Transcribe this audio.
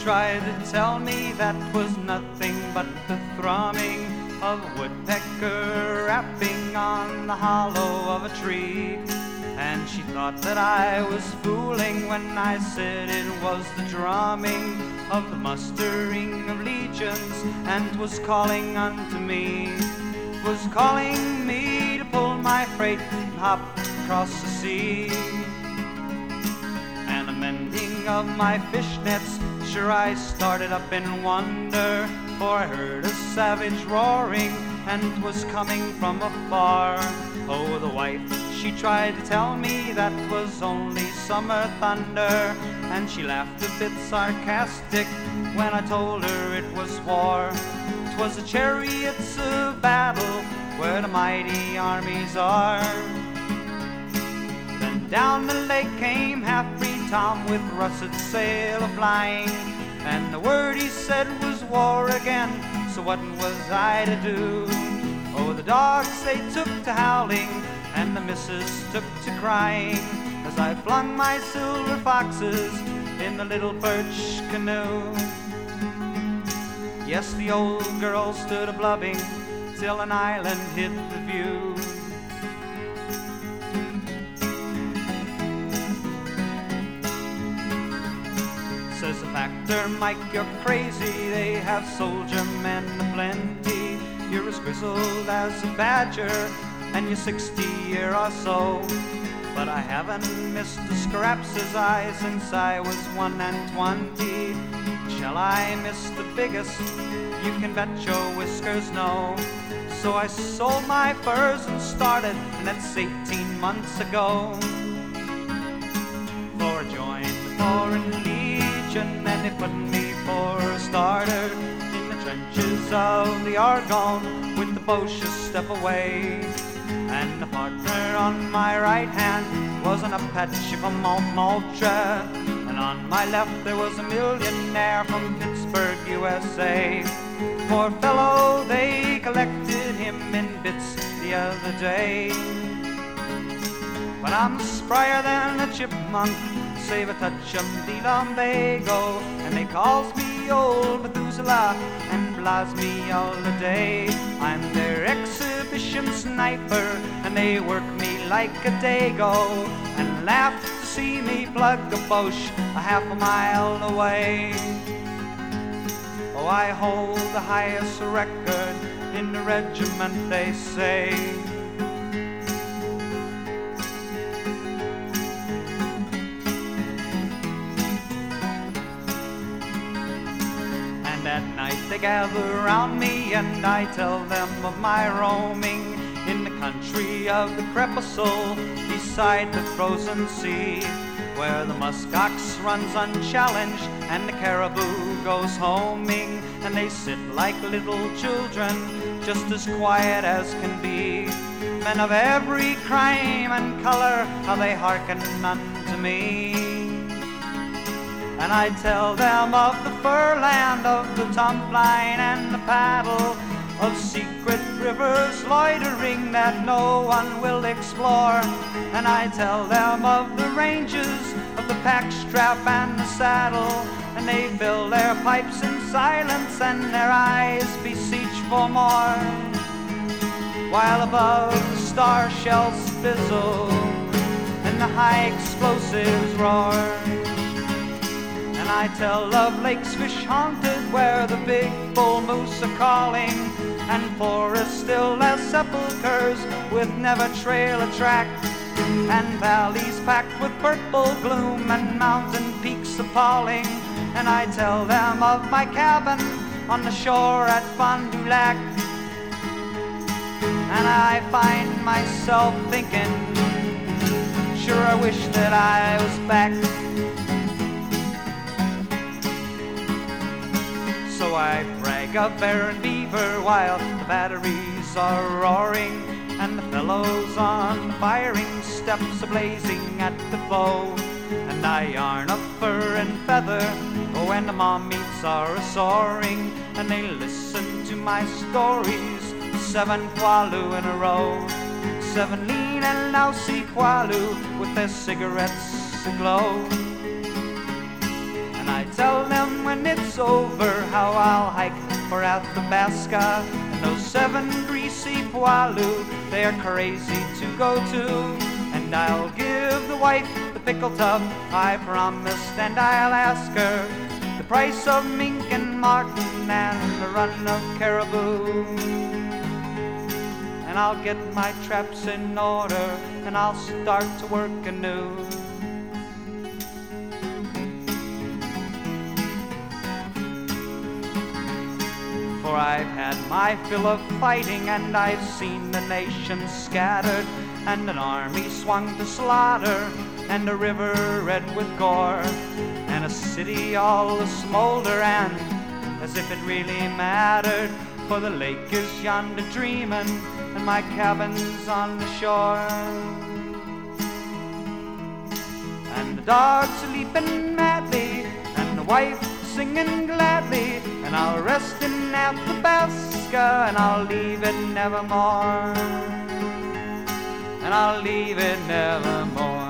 tried to tell me that was nothing but the thrumming of a woodpecker rapping on the hollow of a tree. And she thought that I was fooling when I said it was the drumming of the mustering of legions, and was calling unto me, was calling me to pull my freight and hop across the sea. And a mending of my fishnets, sure I started up in wonder, for I heard a savage roaring, and 'twas coming from afar. Oh, the wife, she tried to tell me that was only summer thunder, and she laughed a bit sarcastic when I told her it was war. 'Twas the chariots of battle where the mighty armies are. Then down the lake came Half-Breed Tom with russet sail a-flying, and the word he said was war again, so what was I to do? Oh, the dogs they took to howling, and the missus took to crying, as I flung my silver foxes in the little birch canoe. Yes, the old girl stood a-blubbing till an island hid the view. Says the factor, Mike, you're crazy, they have soldier men aplenty. You're as grizzled as a badger, and you're 60 year or so. But I haven't missed the scraps as I since I was 21. Shall I miss the biggest? You can bet your whiskers no. So I sold my furs and started, and that's 18 months ago. For I joined the Foreign Legion, and they put me for a starter in the trenches of the Argonne with the Boches step away. And the partner on my right hand was an Apache from Montmartre, and on my left there was a millionaire from Pittsburgh, USA. Poor fellow, they collected him in bits the other day. But I'm sprier than a chipmunk, save a touch of the lumbago, and they calls me old Methuselah and blas me all the day. I'm their exhibition sniper, and they work me like a dago, and laugh to see me plug a Boche a half a mile away. Oh, I hold the highest record in the regiment, they say. And at night they gather around me, and I tell them of my roaming in the country of the Crepuscule beside the frozen sea, where the muskox runs unchallenged and the caribou goes homing, and they sit like little children, just as quiet as can be. Men of every crime and color, how they hearken unto me. And I tell them of the fur land, of the tumpline and the paddle, of secret rivers loitering that no one will explore. And I tell them of the ranges, of the pack strap and the saddle, and they fill their pipes in silence and their eyes beseech for more, while above the star shells fizzle and the high explosives roar. And I tell of lakes fish haunted where the big bull moose are calling, and forests still as sepulchres with never trail a track, and valleys packed with purple gloom and mountain peaks appalling. And I tell them of my cabin on the shore at Fond du Lac, and I find myself thinking, sure I wish that I was back. So I brag of bear and beaver while the batteries are roaring, and the fellows on the firing steps are blazing at the foe. And I yarn of fur and feather when the mommies are a-soaring, and they listen to my stories, 7 poilus in a row, 7 lean and lousy poilus with their cigarettes aglow. And I tell them when it's over how I'll hike for Athabasca and those 7 greasy poilu they're crazy to go to. And I'll give the wife the pickle tub I promised, and I'll ask her the price of mink and marten and a run of caribou. And I'll get my traps in order and I'll start to work anew. For I've had my fill of fighting, and I've seen the nation scattered, and an army swung to slaughter, and a river red with gore, and a city all a-smolder, and as if it really mattered, for the lake is yonder dreamin', and my cabin's on the shore. And the dogs are leaping madly, and the wife singing gladly, and I'll rest in Athabasca, and I'll leave it nevermore, and I'll leave it nevermore.